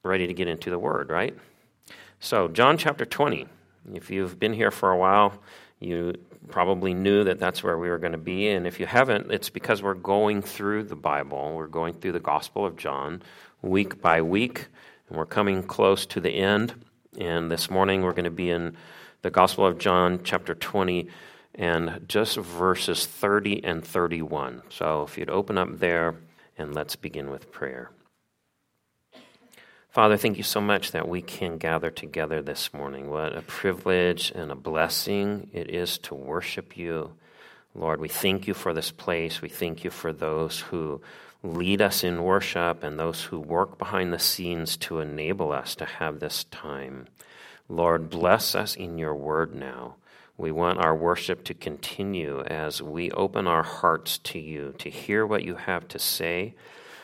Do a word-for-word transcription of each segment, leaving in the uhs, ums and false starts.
ready to get into the Word, right? So, John chapter twenty. If you've been here for a while, you probably knew that that's where we were going to be. And if you haven't, it's because we're going through the Bible. We're going through the Gospel of John week by week. And we're coming close to the end. And this morning we're going to be in the Gospel of John chapter twenty and just verses thirty and thirty-one. So if you'd open up there, and let's begin with prayer. Father, thank you so much that we can gather together this morning. What a privilege and a blessing it is to worship you. Lord, we thank you for this place. We thank you for those who lead us in worship and those who work behind the scenes to enable us to have this time. Lord, bless us in your word now. We want our worship to continue as we open our hearts to you, to hear what you have to say,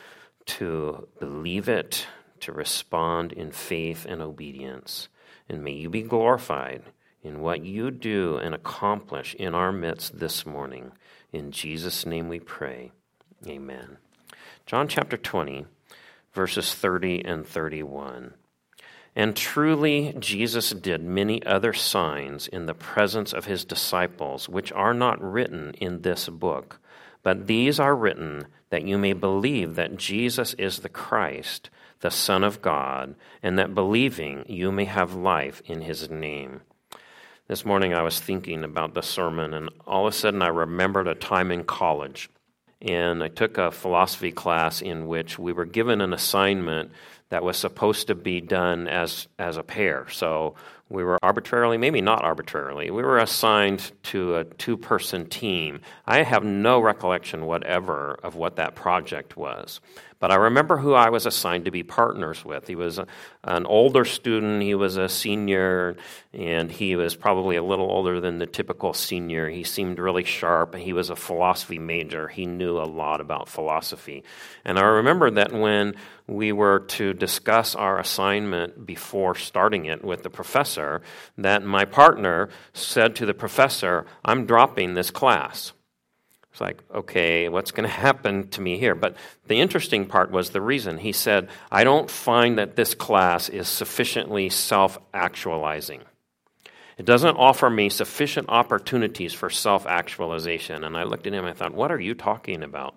to believe it, to respond in faith and obedience. And may you be glorified in what you do and accomplish in our midst this morning. In Jesus' name we pray. Amen. John chapter twenty, verses thirty and thirty-one. And truly Jesus did many other signs in the presence of his disciples, which are not written in this book. But these are written that you may believe that Jesus is the Christ, the Son of God, and that believing you may have life in his name. This morning I was thinking about the sermon, and all of a sudden I remembered a time in college. And I took a philosophy class in which we were given an assignment that was supposed to be done as, as a pair. So we were arbitrarily, maybe not arbitrarily, we were assigned to a two-person team. I have no recollection whatever of what that project was. But I remember who I was assigned to be partners with. He was a, an older student. He was a senior, and he was probably a little older than the typical senior. He seemed really sharp. He was a philosophy major. He knew a lot about philosophy. And I remember that when we were to discuss our assignment before starting it with the professor, that my partner said to the professor, "I'm dropping this class." It's like, okay, what's going to happen to me here? But the interesting part was the reason. He said, I don't find that this class is sufficiently self-actualizing. It doesn't offer me sufficient opportunities for self-actualization. And I looked at him and I thought, what are you talking about?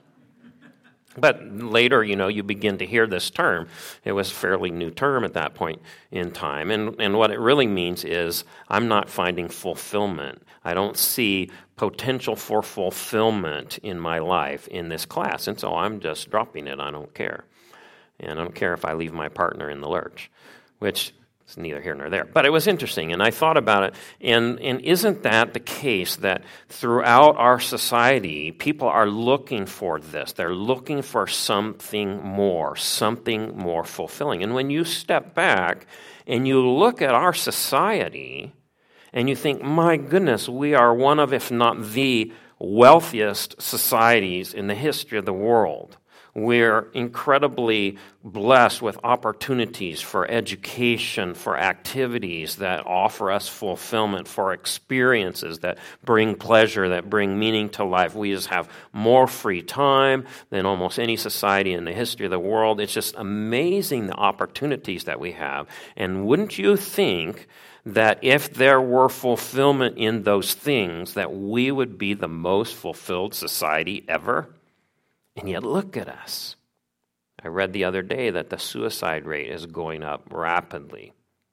But later, you know, you begin to hear this term. It was a fairly new term at that point in time. And, and what it really means is I'm not finding fulfillment. I don't see potential for fulfillment in my life in this class. And so I'm just dropping it. I don't care. And I don't care if I leave my partner in the lurch, which is neither here nor there. But it was interesting, and I thought about it. And, and isn't that the case that throughout our society, people are looking for this? They're looking for something more, something more fulfilling. And when you step back and you look at our society, and you think, my goodness, we are one of, if not the wealthiest societies in the history of the world. We're incredibly blessed with opportunities for education, for activities that offer us fulfillment, for experiences that bring pleasure, that bring meaning to life. We just have more free time than almost any society in the history of the world. It's just amazing the opportunities that we have. And wouldn't you think that if there were fulfillment in those things, that we would be the most fulfilled society ever? And yet look at us. I read the other day that the suicide rate is going up rapidly.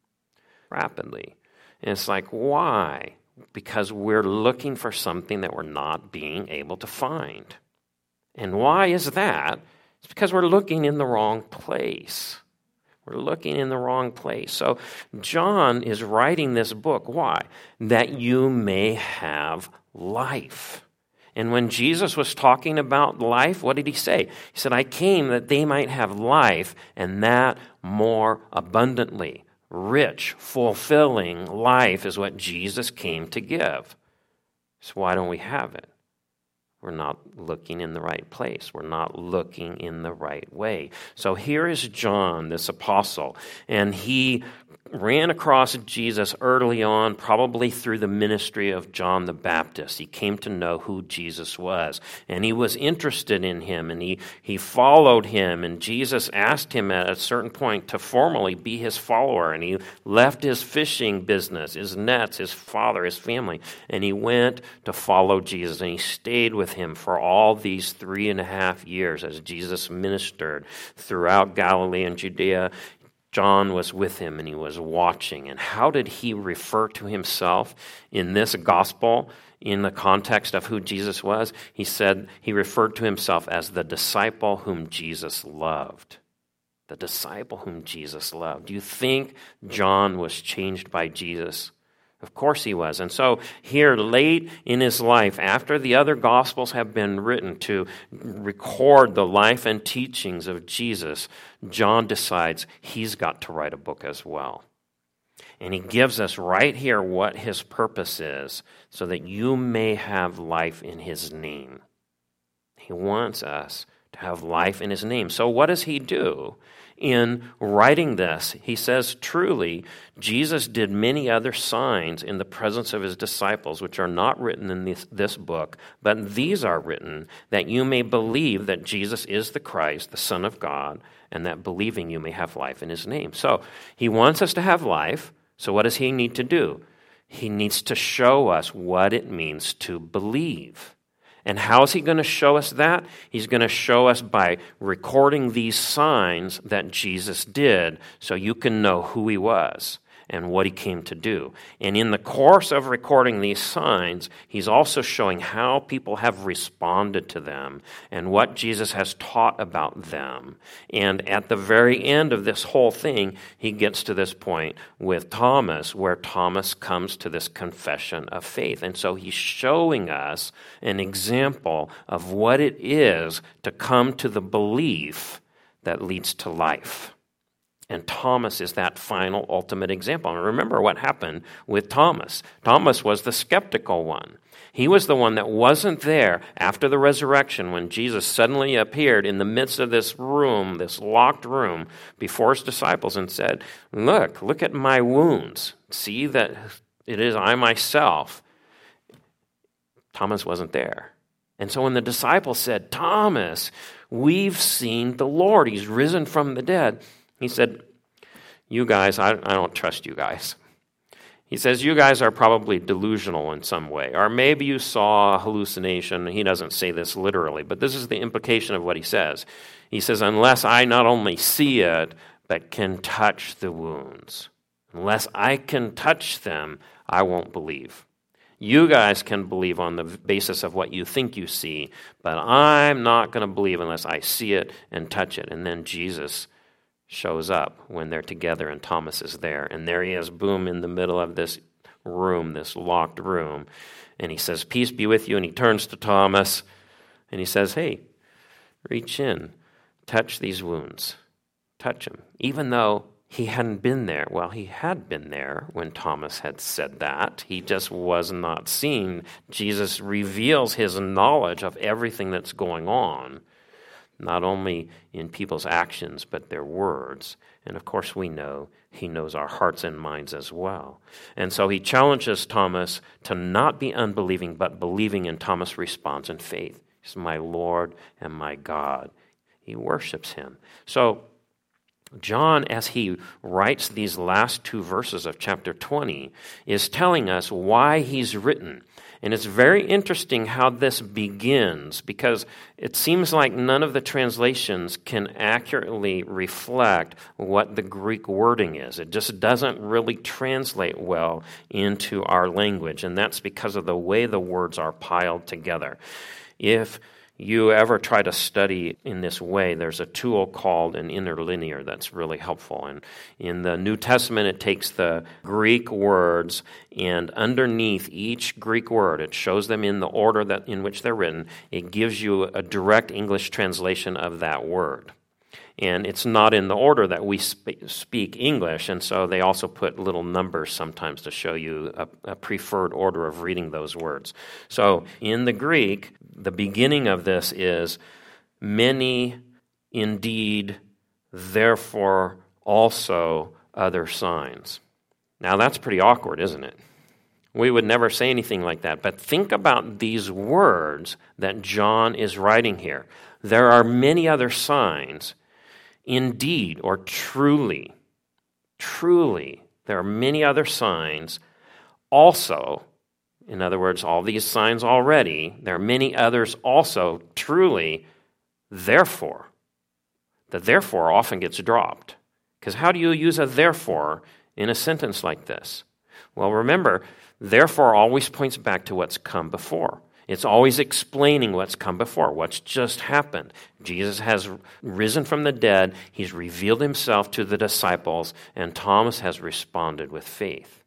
Rapidly. And it's like, why? Because we're looking for something that we're not being able to find. And why is that? It's because we're looking in the wrong place. We're looking in the wrong place. So John is writing this book. Why? That you may have life. And when Jesus was talking about life, what did he say? He said, I came that they might have life, and that more abundantly. Rich, fulfilling life is what Jesus came to give. So why don't we have it? We're not looking in the right place. We're not looking in the right way. So here is John, this apostle, and he ran across Jesus early on, probably through the ministry of John the Baptist. He came to know who Jesus was, and he was interested in him, and he, he followed him, and Jesus asked him at a certain point to formally be his follower, and he left his fishing business, his nets, his father, his family, and he went to follow Jesus, and he stayed with him for all these three and a half years as Jesus ministered throughout Galilee and Judea. John was with him and he was watching. And how did he refer to himself in this gospel in the context of who Jesus was? He said he referred to himself as the disciple whom Jesus loved. The disciple whom Jesus loved. Do you think John was changed by Jesus? Of course he was. And so here late in his life, after the other Gospels have been written to record the life and teachings of Jesus, John decides he's got to write a book as well. And he gives us right here what his purpose is, so that you may have life in his name. He wants us to have life in his name. So what does he do? In writing this, he says, truly, Jesus did many other signs in the presence of his disciples, which are not written in this, this book, but these are written that you may believe that Jesus is the Christ, the Son of God, and that believing you may have life in his name. So he wants us to have life. So what does he need to do? He needs to show us what it means to believe. And how is he going to show us that? He's going to show us by recording these signs that Jesus did, so you can know who he was and what he came to do. And in the course of recording these signs, he's also showing how people have responded to them and what Jesus has taught about them. And at the very end of this whole thing, he gets to this point with Thomas, where Thomas comes to this confession of faith. And so he's showing us an example of what it is to come to the belief that leads to life. And Thomas is that final ultimate example. And remember what happened with Thomas. Thomas was the skeptical one. He was the one that wasn't there after the resurrection when Jesus suddenly appeared in the midst of this room, this locked room, before his disciples and said, look, look at my wounds. See that it is I myself. Thomas wasn't there. And so when the disciples said, Thomas, we've seen the Lord. He's risen from the dead. He said, you guys, I, I don't trust you guys. He says, you guys are probably delusional in some way. Or maybe you saw a hallucination. He doesn't say this literally, but this is the implication of what he says. He says, unless I not only see it, but can touch the wounds. Unless I can touch them, I won't believe. You guys can believe on the basis of what you think you see, but I'm not going to believe unless I see it and touch it. And then Jesus shows up when they're together and Thomas is there. And there he is, boom, in the middle of this room, this locked room. And he says, peace be with you. And he turns to Thomas and he says, hey, reach in, touch these wounds, touch them. Even though he hadn't been there. Well, he had been there when Thomas had said that. He just was not seen. Jesus reveals his knowledge of everything that's going on, not only in people's actions, but their words. And of course, we know he knows our hearts and minds as well. And so he challenges Thomas to not be unbelieving, but believing, and Thomas responds in faith. He says, my Lord and my God. He worships him. So John, as he writes these last two verses of chapter twenty, is telling us why he's written. And it's very interesting how this begins, because it seems like none of the translations can accurately reflect what the Greek wording is. It just doesn't really translate well into our language, and that's because of the way the words are piled together. If you ever try to study in this way, there's a tool called an interlinear that's really helpful. And in the New Testament, it takes the Greek words, and underneath each Greek word, it shows them in the order that in which they're written. It gives you a direct English translation of that word. And it's not in the order that we sp- speak English, and so they also put little numbers sometimes to show you a, a preferred order of reading those words. So in the Greek, the beginning of this is, many indeed, therefore also other signs. Now that's pretty awkward, isn't it? We would never say anything like that. But think about these words that John is writing here. There are many other signs. Indeed, or truly, truly, there are many other signs. Also, in other words, all these signs already, there are many others also, truly, therefore. The therefore often gets dropped. Because how do you use a therefore in a sentence like this? Well, remember, therefore always points back to what's come before. It's always explaining what's come before, what's just happened. Jesus has risen from the dead. He's revealed himself to the disciples, and Thomas has responded with faith.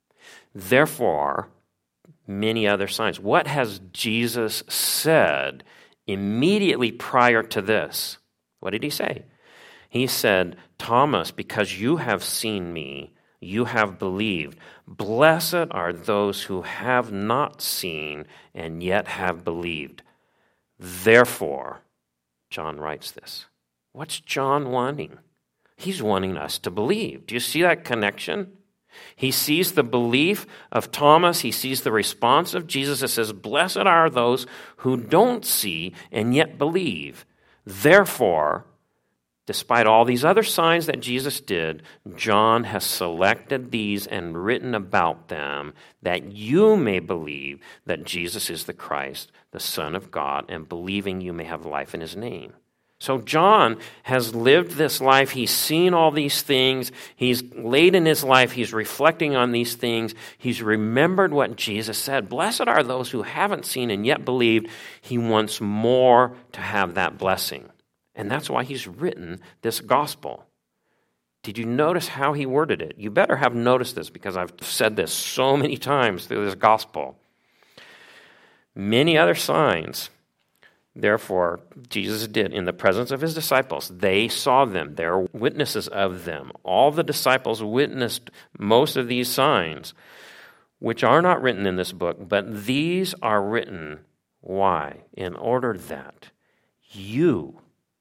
Therefore, many other signs. What has Jesus said immediately prior to this? What did he say? He said, Thomas, because you have seen me, you have believed. Blessed are those who have not seen and yet have believed. Therefore, John writes this. What's John wanting? He's wanting us to believe. Do you see that connection? He sees the belief of Thomas. He sees the response of Jesus. It says, blessed are those who don't see and yet believe. Therefore, despite all these other signs that Jesus did, John has selected these and written about them that you may believe that Jesus is the Christ, the Son of God, and believing you may have life in his name. So John has lived this life. He's seen all these things. He's laid in his life. He's reflecting on these things. He's remembered what Jesus said. Blessed are those who haven't seen and yet believed. He wants more to have that blessing. And that's why he's written this gospel. Did you notice how he worded it? You better have noticed this because I've said this so many times through this gospel. Many other signs, therefore, Jesus did in the presence of his disciples. They saw them. They're witnesses of them. All the disciples witnessed most of these signs, which are not written in this book, but these are written. Why? In order that you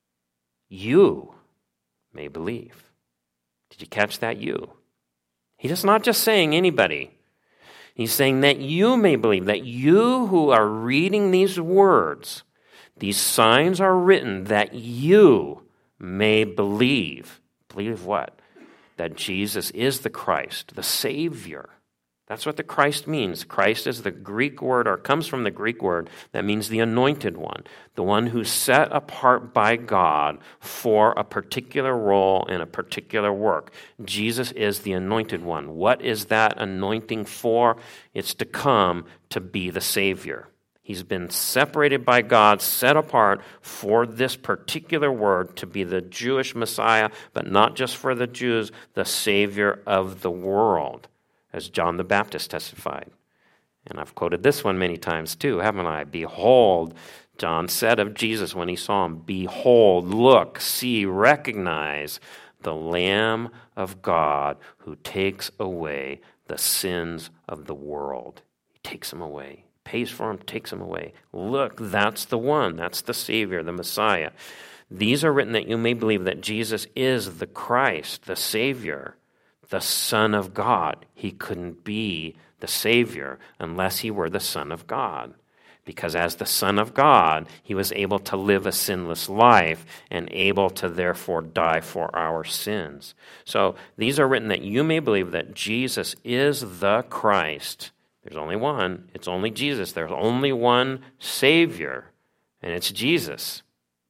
You may believe. Did you catch that you? He's not just saying anybody. He's saying that you may believe, that you who are reading these words, these signs are written that you may believe. Believe what? That Jesus is the Christ, the Savior. That's what the Christ means. Christ is the Greek word, or comes from the Greek word that means the anointed one, the one who's set apart by God for a particular role and a particular work. Jesus is the anointed one. What is that anointing for? It's to come to be the Savior. He's been separated by God, set apart for this particular word to be the Jewish Messiah, but not just for the Jews, the Savior of the world, as John the Baptist testified. And I've quoted this one many times too, haven't I? Behold, John said of Jesus when he saw him, behold, look, see, recognize the Lamb of God who takes away the sins of the world. He takes them away, pays for them, takes them away. Look, that's the one. That's the Savior, the Messiah. These are written that you may believe that Jesus is the Christ, the Savior, the Son of God. He couldn't be the Savior unless he were the Son of God. Because as the Son of God, he was able to live a sinless life and able to therefore die for our sins. So these are written that you may believe that Jesus is the Christ. There's only one. It's only Jesus. There's only one Savior, and it's Jesus.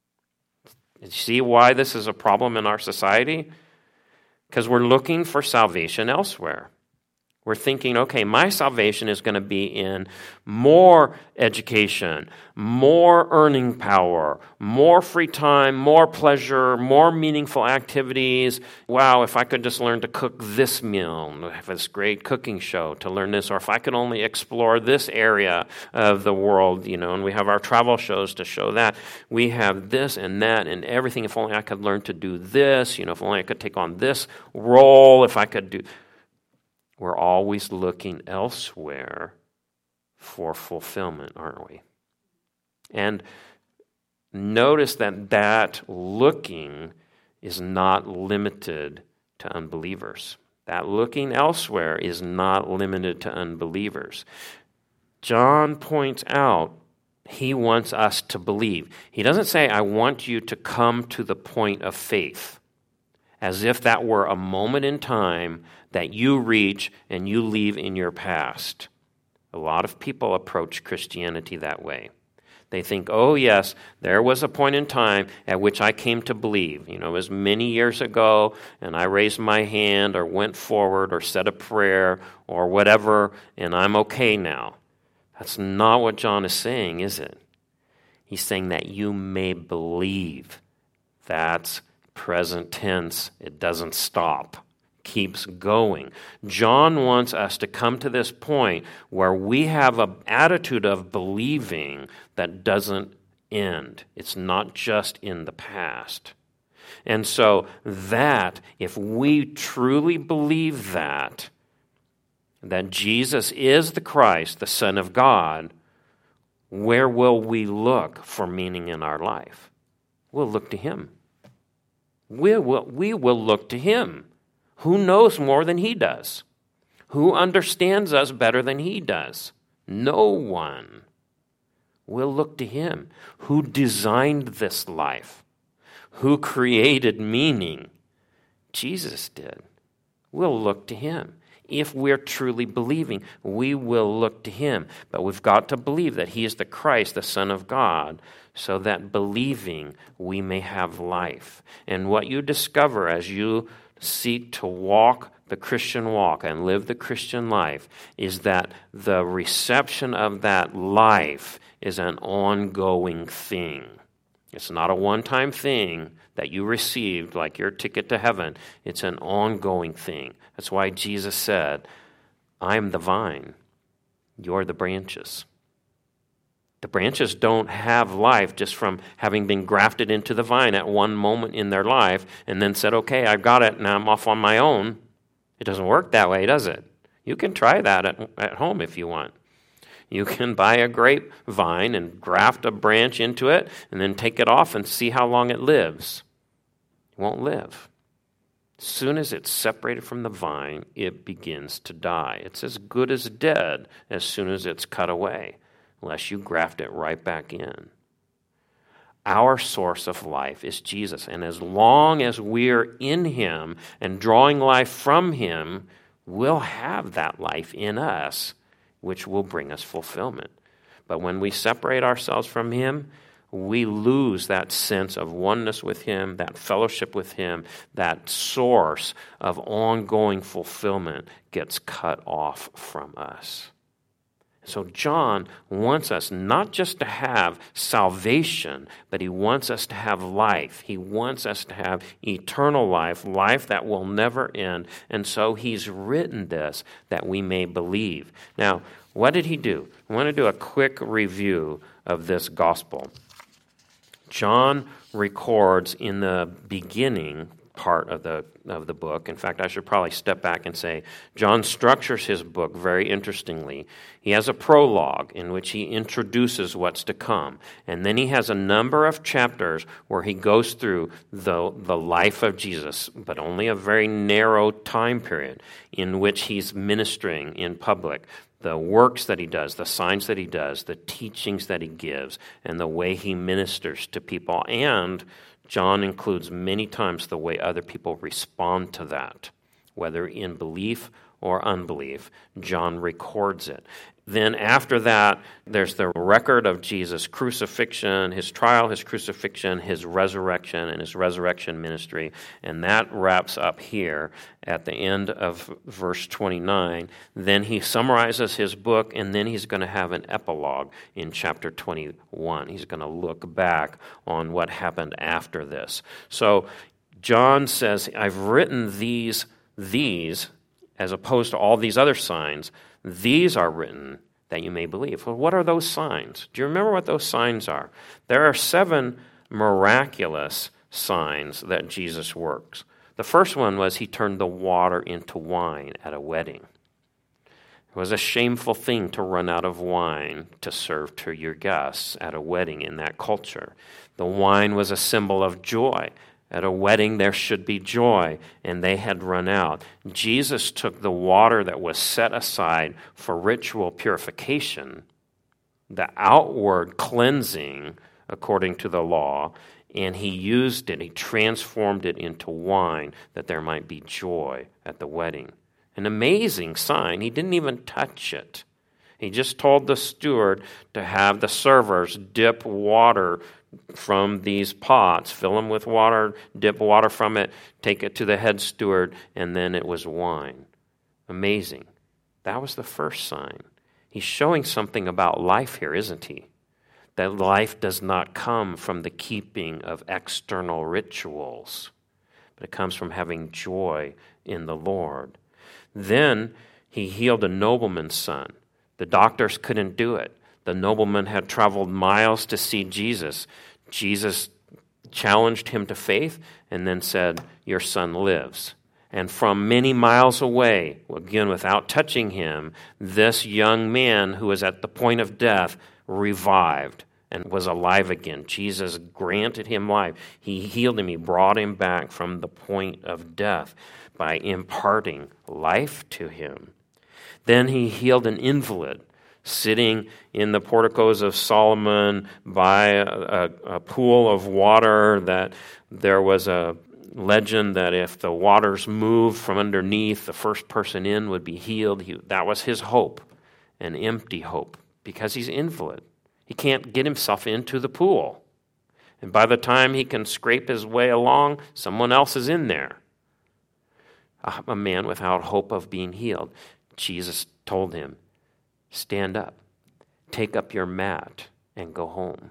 You see why this is a problem in our society? Because we're looking for salvation elsewhere. We're thinking, okay, my salvation is going to be in more education, more earning power, more free time, more pleasure, more meaningful activities. Wow, if I could just learn to cook this meal, have this great cooking show to learn this, or if I could only explore this area of the world, you know, and we have our travel shows to show that. We have this and that and everything. If only I could learn to do this, you know, if only I could take on this role, if I could do... We're always looking elsewhere for fulfillment, aren't we? And notice that that looking is not limited to unbelievers. That looking elsewhere is not limited to unbelievers. John points out he wants us to believe. He doesn't say, I want you to come to the point of faith, as if that were a moment in time that you reach and you leave in your past. A lot of people approach Christianity that way. They think, oh yes, there was a point in time at which I came to believe. You know, it was many years ago, and I raised my hand or went forward or said a prayer or whatever, and I'm okay now. That's not what John is saying, is it? He's saying that you may believe. That's present tense. It doesn't stop. Keeps going. John wants us to come to this point where we have an attitude of believing that doesn't end. It's not just in the past. And so that, if we truly believe that, that Jesus is the Christ, the Son of God, where will we look for meaning in our life? We'll look to Him. We will, we will look to Him. Who knows more than He does? Who understands us better than He does? No one. We'll look to Him. Who designed this life? Who created meaning? Jesus did. We'll look to Him. If we're truly believing, we will look to Him. But we've got to believe that He is the Christ, the Son of God, so that believing we may have life. And what you discover as you seek to walk the Christian walk and live the Christian life is that the reception of that life is an ongoing thing. It's not a one-time thing that you received like your ticket to heaven. It's an ongoing thing. That's why Jesus said, I'm the vine, you're the branches. The branches don't have life just from having been grafted into the vine at one moment in their life and then said, okay, I've got it, now I'm off on my own. It doesn't work that way, does it? You can try that at, at home if you want. You can buy a grapevine and graft a branch into it and then take it off and see how long it lives. It won't live. As soon as it's separated from the vine, it begins to die. It's as good as dead as soon as it's cut away, unless you graft it right back in. Our source of life is Jesus, and as long as we're in Him and drawing life from Him, we'll have that life in us, which will bring us fulfillment. But when we separate ourselves from Him, we lose that sense of oneness with Him, that fellowship with Him, that source of ongoing fulfillment gets cut off from us. So John wants us not just to have salvation, but he wants us to have life. He wants us to have eternal life, life that will never end. And so he's written this that we may believe. Now, what did he do? I want to do a quick review of this gospel. John records in the beginning part of the of the book. In fact, I should probably step back and say John structures his book very interestingly. He has a prologue in which he introduces what's to come, and then he has a number of chapters where he goes through the the life of Jesus, but only a very narrow time period in which he's ministering in public. The works that he does, the signs that he does, the teachings that he gives, and the way he ministers to people. And John includes many times the way other people respond to that, whether in belief or unbelief. John records it. Then after that, there's the record of Jesus' crucifixion, his trial, his crucifixion, his resurrection, and his resurrection ministry. And that wraps up here at the end of verse twenty-nine. Then he summarizes his book, and then he's going to have an epilogue in chapter twenty-one. He's going to look back on what happened after this. So John says, I've written these, these, as opposed to all these other signs. These are written that you may believe. Well, what are those signs? Do you remember what those signs are? There are seven miraculous signs that Jesus works. The first one was he turned the water into wine at a wedding. It was a shameful thing to run out of wine to serve to your guests at a wedding in that culture. The wine was a symbol of joy. At a wedding, there should be joy, and they had run out. Jesus took the water that was set aside for ritual purification, the outward cleansing according to the law, and he used it, he transformed it into wine that there might be joy at the wedding. An amazing sign. He didn't even touch it. He just told the steward to have the servers dip water from these pots, fill them with water, dip water from it, take it to the head steward, and then it was wine. Amazing. That was the first sign. He's showing something about life here, isn't he? That life does not come from the keeping of external rituals, but it comes from having joy in the Lord. Then he healed a nobleman's son. The doctors couldn't do it. The nobleman had traveled miles to see Jesus. Jesus challenged him to faith and then said, "Your son lives." And from many miles away, again without touching him, this young man who was at the point of death revived and was alive again. Jesus granted him life. He healed him. He brought him back from the point of death by imparting life to him. Then he healed an invalid sitting in the porticos of Solomon by a, a, a pool of water, that there was a legend that if the waters moved from underneath, the first person in would be healed. He, that was his hope, an empty hope, because he's invalid. He can't get himself into the pool. And by the time he can scrape his way along, someone else is in there. A, a man without hope of being healed. Jesus told him, "Stand up, take up your mat, and go home."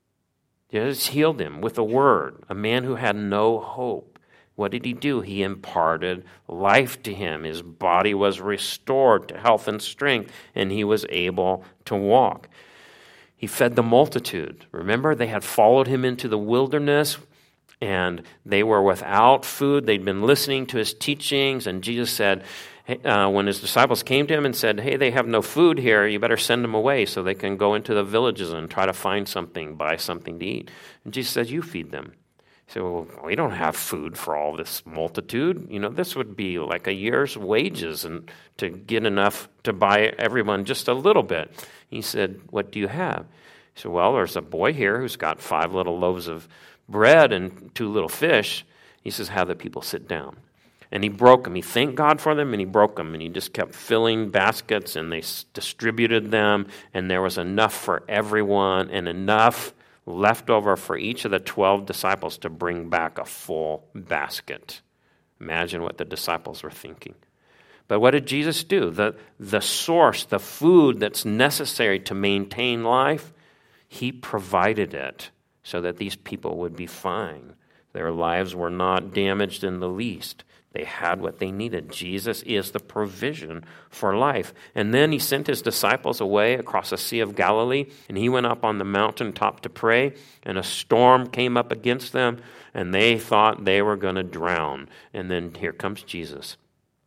Jesus healed him with a word. A man who had no hope. What did he do? He imparted life to him. His body was restored to health and strength, and he was able to walk. He fed the multitude. Remember, they had followed him into the wilderness, and they were without food. They'd been listening to his teachings, and Jesus said, Uh, when his disciples came to him and said, "Hey, they have no food here, you better send them away so they can go into the villages and try to find something, buy something to eat." And Jesus said, "You feed them." He said, "Well, we don't have food for all this multitude. You know, this would be like a year's wages and to get enough to buy everyone just a little bit." He said, "What do you have?" He said, "Well, there's a boy here who's got five little loaves of bread and two little fish." He says, "Have the people sit down." And he broke them. He thanked God for them, and he broke them. And he just kept filling baskets, and they distributed them. And there was enough for everyone, and enough left over for each of the twelve disciples to bring back a full basket. Imagine what the disciples were thinking. But what did Jesus do? The, the source, the food that's necessary to maintain life, he provided it so that these people would be fine. Their lives were not damaged in the least. They had what they needed. Jesus is the provision for life. And then he sent his disciples away across the Sea of Galilee, and he went up on the mountaintop to pray, and a storm came up against them, and they thought they were going to drown. And then here comes Jesus,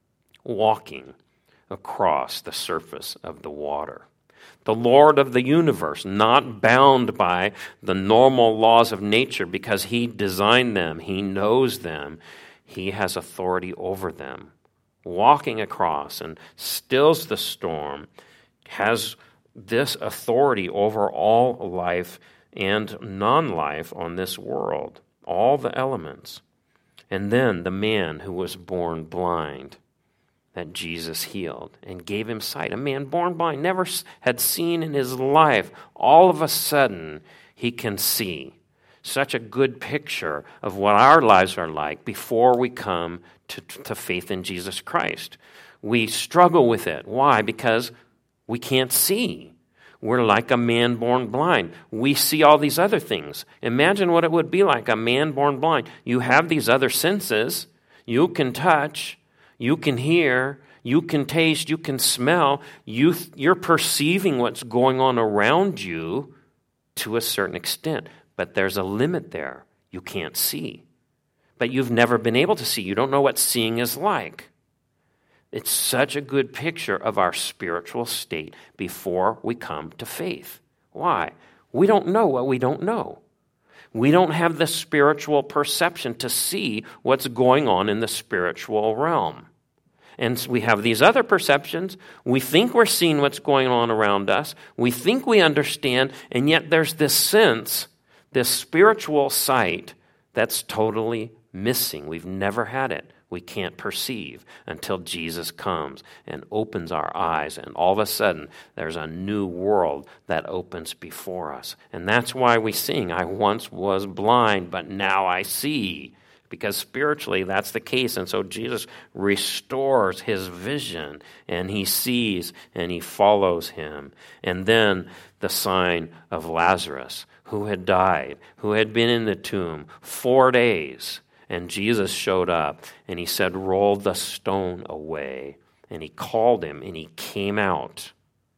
walking across the surface of the water. The Lord of the universe, not bound by the normal laws of nature because he designed them, he knows them. He has authority over them, walking across and stills the storm, has this authority over all life and non-life on this world, all the elements. And then the man who was born blind that Jesus healed and gave him sight, a man born blind, never had seen in his life, all of a sudden he can see. Such a good picture of what our lives are like before we come to, to faith in Jesus Christ. We struggle with it. Why? Because we can't see. We're like a man born blind. We see all these other things. Imagine what it would be like, a man born blind. You have these other senses. You can touch. You can hear. You can taste. You can smell. You, you're perceiving what's going on around you to a certain extent. But there's a limit there. You can't see. But you've never been able to see. You don't know what seeing is like. It's such a good picture of our spiritual state before we come to faith. Why? We don't know what we don't know. We don't have the spiritual perception to see what's going on in the spiritual realm. And we have these other perceptions. We think we're seeing what's going on around us. We think we understand, and yet there's this sense, this spiritual sight that's totally missing. We've never had it. We can't perceive until Jesus comes and opens our eyes, and all of a sudden there's a new world that opens before us. And that's why we sing, I once was blind, but now I see. Because spiritually, that's the case. And so Jesus restores his vision, and he sees, and he follows him. And then the sign of Lazarus, who had died, who had been in the tomb four days. And Jesus showed up, and he said, roll the stone away. And he called him, and he came out.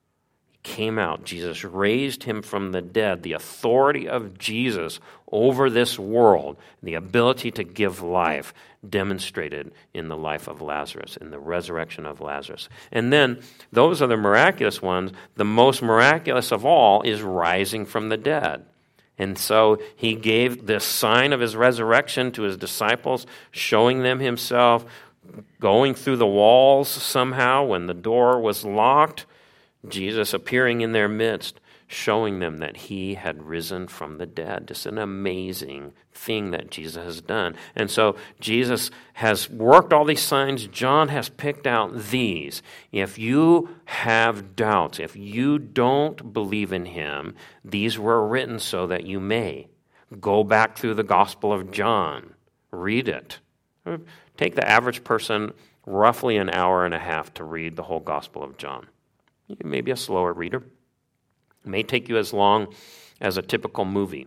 Came out. Jesus raised him from the dead. The authority of Jesus over this world, the ability to give life, demonstrated in the life of Lazarus, in the resurrection of Lazarus. And then, those are the miraculous ones. The most miraculous of all is rising from the dead. And so he gave this sign of his resurrection to his disciples, showing them himself, going through the walls somehow when the door was locked, Jesus appearing in their midst, showing them that he had risen from the dead. Just an amazing thing that Jesus has done. And so Jesus has worked all these signs. John has picked out these. If you have doubts, if you don't believe in him, these were written so that you may. Go back through the Gospel of John. Read it. Take the average person roughly an hour and a half to read the whole Gospel of John. You may be a slower reader. It may take you as long as a typical movie,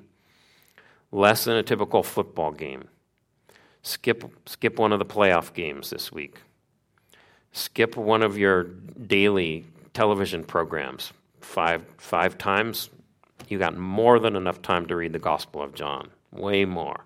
less than a typical football game. Skip, skip one of the playoff games this week. Skip one of your daily television programs five, five times. You got more than enough time to read the Gospel of John, way more.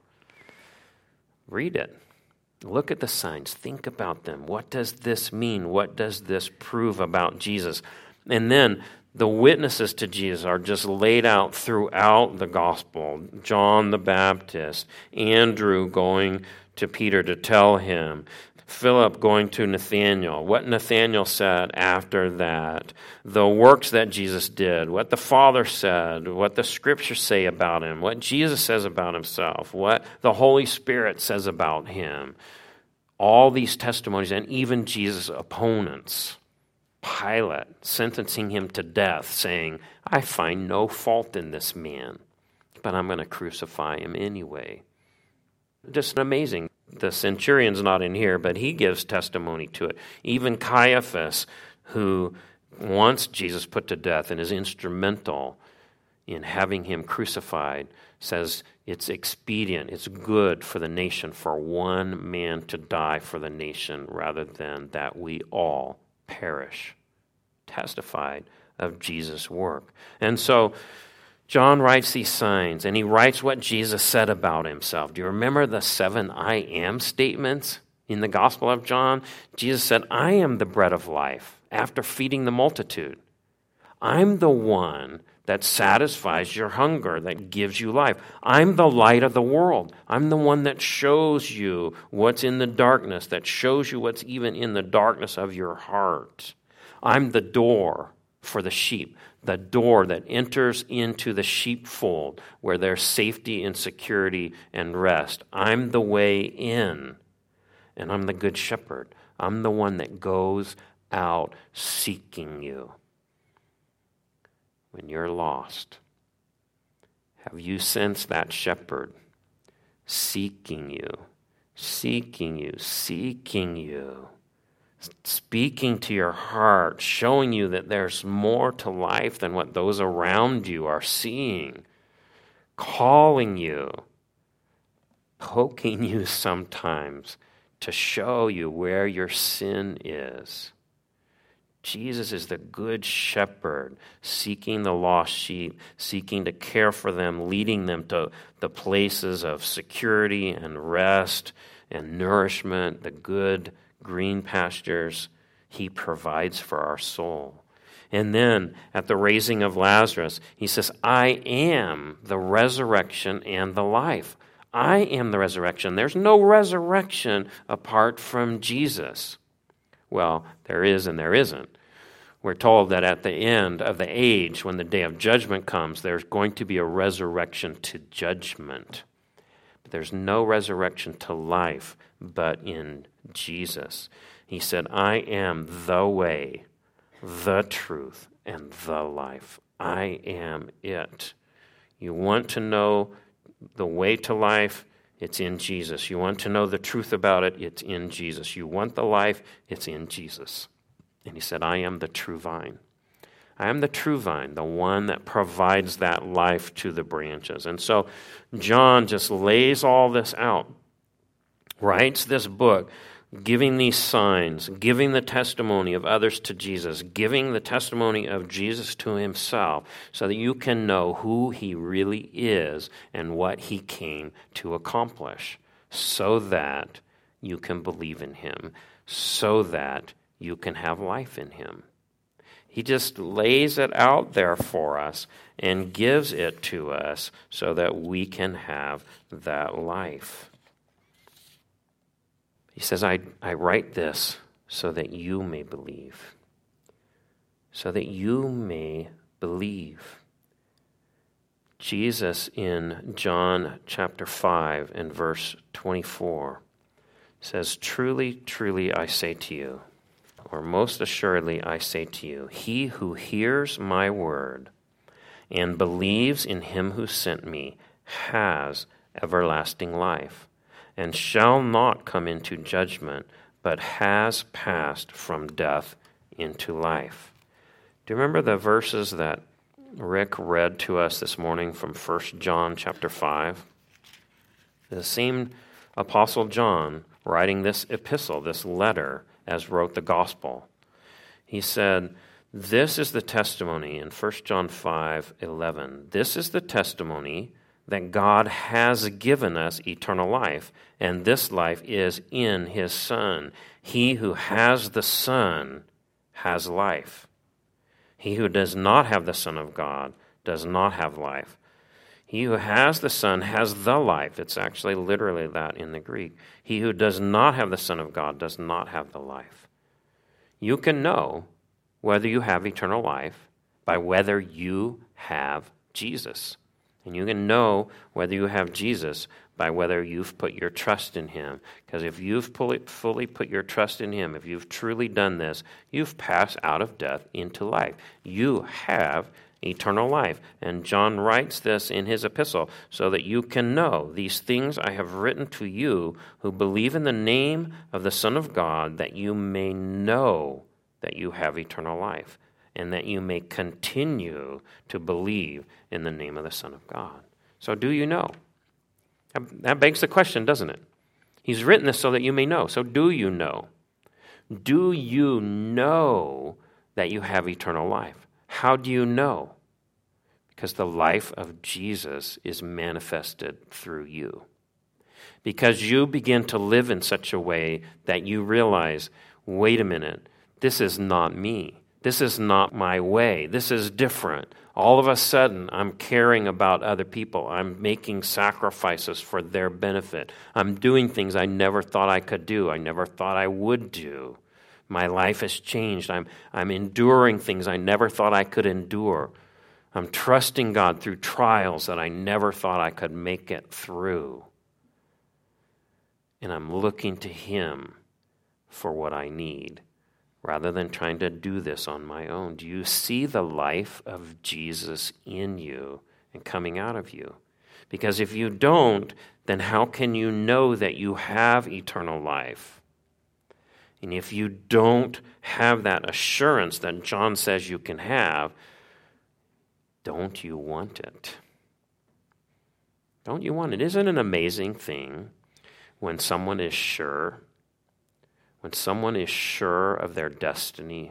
Read it. Look at the signs. Think about them. What does this mean? What does this prove about Jesus? And then the witnesses to Jesus are just laid out throughout the gospel. John the Baptist, Andrew going to Peter to tell him, Philip going to Nathanael, what Nathanael said after that, the works that Jesus did, what the Father said, what the Scriptures say about him, what Jesus says about himself, what the Holy Spirit says about him. All these testimonies, and even Jesus' opponents, Pilate sentencing him to death, saying, I find no fault in this man, but I'm going to crucify him anyway. Just amazing. The centurion's not in here, but he gives testimony to it. Even Caiaphas, who wants Jesus put to death and is instrumental in having him crucified, says it's expedient, it's good for the nation for one man to die for the nation rather than that we all perish. Testified of Jesus' work. And so John writes these signs, and he writes what Jesus said about himself. Do you remember the seven I am statements in the Gospel of John? Jesus said, I am the bread of life, after feeding the multitude. I'm the one that satisfies your hunger, that gives you life. I'm the light of the world. I'm the one that shows you what's in the darkness, that shows you what's even in the darkness of your heart. I'm the door for the sheep, the door that enters into the sheepfold where there's safety and security and rest. I'm the way in, and I'm the good shepherd. I'm the one that goes out seeking you when you're lost. Have you sensed that shepherd seeking you, seeking you, seeking you? Speaking to your heart, showing you that there's more to life than what those around you are seeing, calling you, poking you sometimes to show you where your sin is. Jesus is the good shepherd, seeking the lost sheep, seeking to care for them, leading them to the places of security and rest and nourishment, the good green pastures he provides for our soul. And then at the raising of Lazarus, he says, I am the resurrection and the life. I am the resurrection. There's no resurrection apart from Jesus. Well, there is and there isn't. We're told that at the end of the age, when the day of judgment comes, there's going to be a resurrection to judgment. But there's no resurrection to life but in Jesus. He said, I am the way, the truth, and the life. I am it. You want to know the way to life? It's in Jesus. You want to know the truth about it? It's in Jesus. You want the life? It's in Jesus. And he said, I am the true vine. I am the true vine, the one that provides that life to the branches. And so John just lays all this out, writes this book, giving these signs, giving the testimony of others to Jesus, giving the testimony of Jesus to himself, so that you can know who he really is and what he came to accomplish, so that you can believe in him, so that you can have life in him. He just lays it out there for us and gives it to us so that we can have that life. He says, I, I write this so that you may believe. So that you may believe. Jesus in John chapter five and verse twenty-four says, Truly, truly, I say to you, or most assuredly I say to you, he who hears my word and believes in him who sent me has everlasting life, and shall not come into judgment, but has passed from death into life. Do you remember the verses that Rick read to us this morning from First John chapter five? The same Apostle John writing this epistle, this letter, as wrote the gospel. He said, this is the testimony in First John five eleven. This is the testimony that God has given us eternal life, and this life is in his Son. He who has the Son has life. He who does not have the Son of God does not have life. He who has the Son has the life. It's actually literally that in the Greek. He who does not have the Son of God does not have the life. You can know whether you have eternal life by whether you have Jesus. And you can know whether you have Jesus by whether you've put your trust in him. Because if you've fully put your trust in him, if you've truly done this, you've passed out of death into life. You have eternal life. And John writes this in his epistle so that you can know, these things I have written to you who believe in the name of the Son of God, that you may know that you have eternal life, and that you may continue to believe in the name of the Son of God. So do you know? That begs the question, doesn't it? He's written this so that you may know. So do you know? Do you know that you have eternal life? How do you know? Because the life of Jesus is manifested through you. Because you begin to live in such a way that you realize, wait a minute, this is not me. This is not my way. This is different. All of a sudden, I'm caring about other people. I'm making sacrifices for their benefit. I'm doing things I never thought I could do. I never thought I would do. My life has changed. I'm, I'm enduring things I never thought I could endure. I'm trusting God through trials that I never thought I could make it through. And I'm looking to him for what I need, rather than trying to do this on my own. Do you see the life of Jesus in you and coming out of you? Because if you don't, then how can you know that you have eternal life? And if you don't have that assurance that John says you can have, don't you want it? Don't you want it? Isn't it an amazing thing when someone is sure? When someone is sure of their destiny?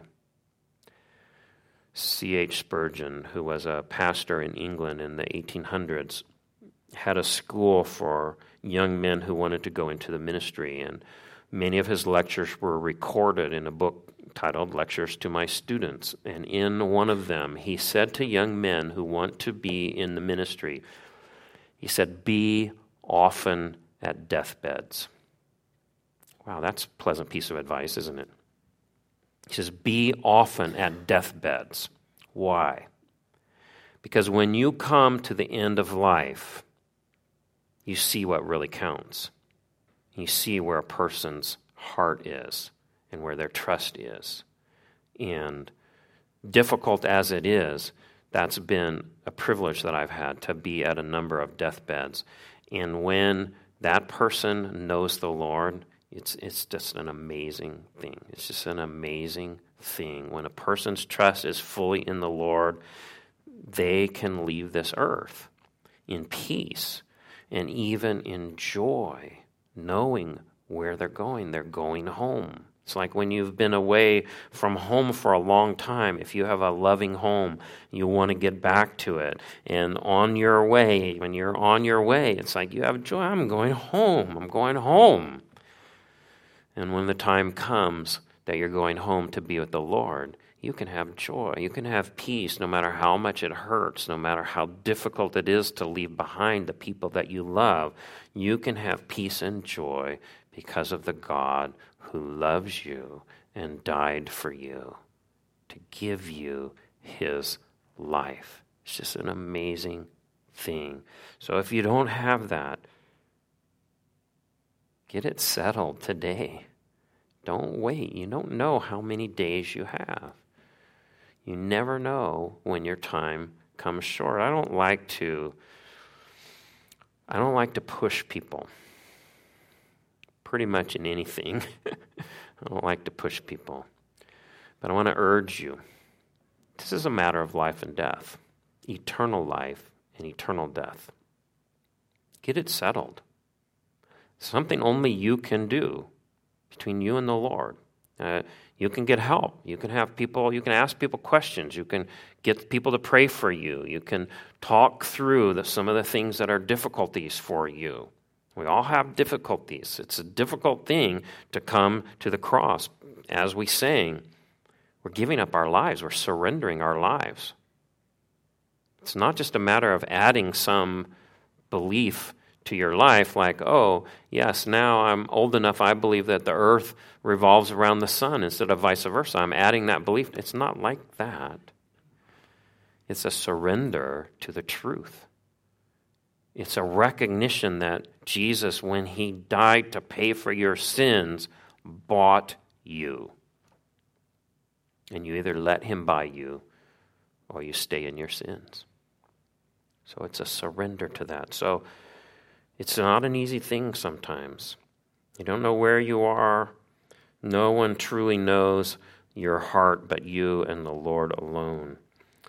C H Spurgeon, who was a pastor in England in the eighteen hundreds, had a school for young men who wanted to go into the ministry, and many of his lectures were recorded in a book titled Lectures to My Students. And in one of them, he said to young men who want to be in the ministry, he said, be often at deathbeds. Wow, that's a pleasant piece of advice, isn't it? He says, be often at deathbeds. Why? Because when you come to the end of life, you see what really counts. You see where a person's heart is and where their trust is. And difficult as it is, that's been a privilege that I've had to be at a number of deathbeds. And when that person knows the Lord, it's it's just an amazing thing. It's just an amazing thing. When a person's trust is fully in the Lord, they can leave this earth in peace and even in joy, knowing where they're going. They're going home. It's like when you've been away from home for a long time. If you have a loving home, you want to get back to it. And on your way, when you're on your way, it's like you have joy. I'm going home. I'm going home. And when the time comes that you're going home to be with the Lord, you can have joy. You can have peace no matter how much it hurts, no matter how difficult it is to leave behind the people that you love. You can have peace and joy because of the God who loves you and died for you to give you his life. It's just an amazing thing. So if you don't have that, get it settled today. Don't wait. You don't know how many days you have. You never know when your time comes short. I don't like to I don't like to push people. Pretty much in anything. I don't like to push people. But I want to urge you. This is a matter of life and death. Eternal life and eternal death. Get it settled. Something only you can do between you and the Lord. Uh, you can get help. You can have people, you can ask people questions. You can get people to pray for you. You can talk through the, some of the things that are difficulties for you. We all have difficulties. It's a difficult thing to come to the cross. As we sang, we're giving up our lives. We're surrendering our lives. It's not just a matter of adding some belief to your life like, oh, yes, now I'm old enough, I believe that the earth revolves around the sun instead of vice versa. I'm adding that belief. It's not like that. It's a surrender to the truth. It's a recognition that Jesus, when he died to pay for your sins, bought you. And you either let him buy you or you stay in your sins. So it's a surrender to that. So it's not an easy thing sometimes. You don't know where you are. No one truly knows your heart but you and the Lord alone.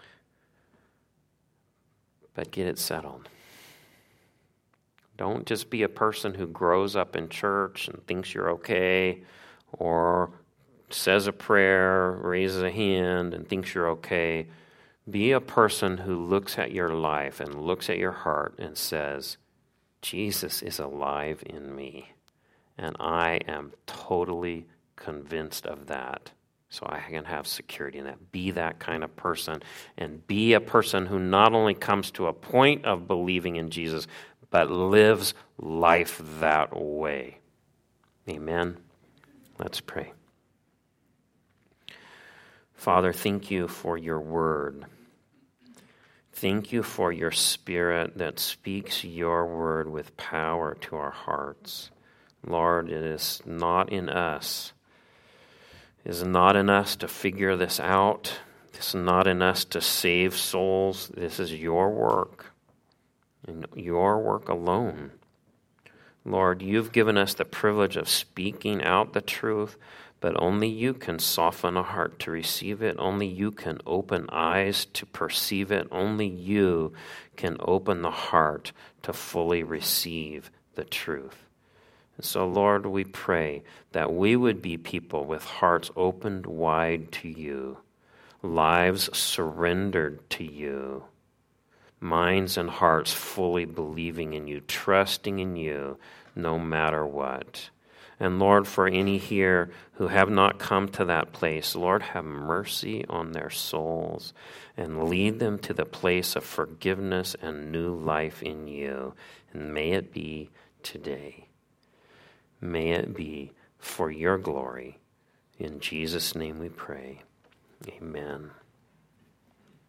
But get it settled. Don't just be a person who grows up in church and thinks you're okay, or says a prayer, raises a hand, and thinks you're okay. Be a person who looks at your life and looks at your heart and says, Jesus is alive in me, and I am totally convinced of that. So I can have security in that. Be that kind of person, and be a person who not only comes to a point of believing in Jesus, but lives life that way. Amen. Let's pray. Father, thank you for your word. Thank you for your Spirit that speaks your word with power to our hearts. Lord, it is not in us. It is not in us to figure this out. It's not in us to save souls. This is your work. And your work alone. Lord, you've given us the privilege of speaking out the truth, but only you can soften a heart to receive it. Only you can open eyes to perceive it. Only you can open the heart to fully receive the truth. And so, Lord, we pray that we would be people with hearts opened wide to you, lives surrendered to you, minds and hearts fully believing in you, trusting in you no matter what. And Lord, for any here who have not come to that place, Lord, have mercy on their souls and lead them to the place of forgiveness and new life in you. And may it be today. May it be for your glory. In Jesus' name we pray. Amen.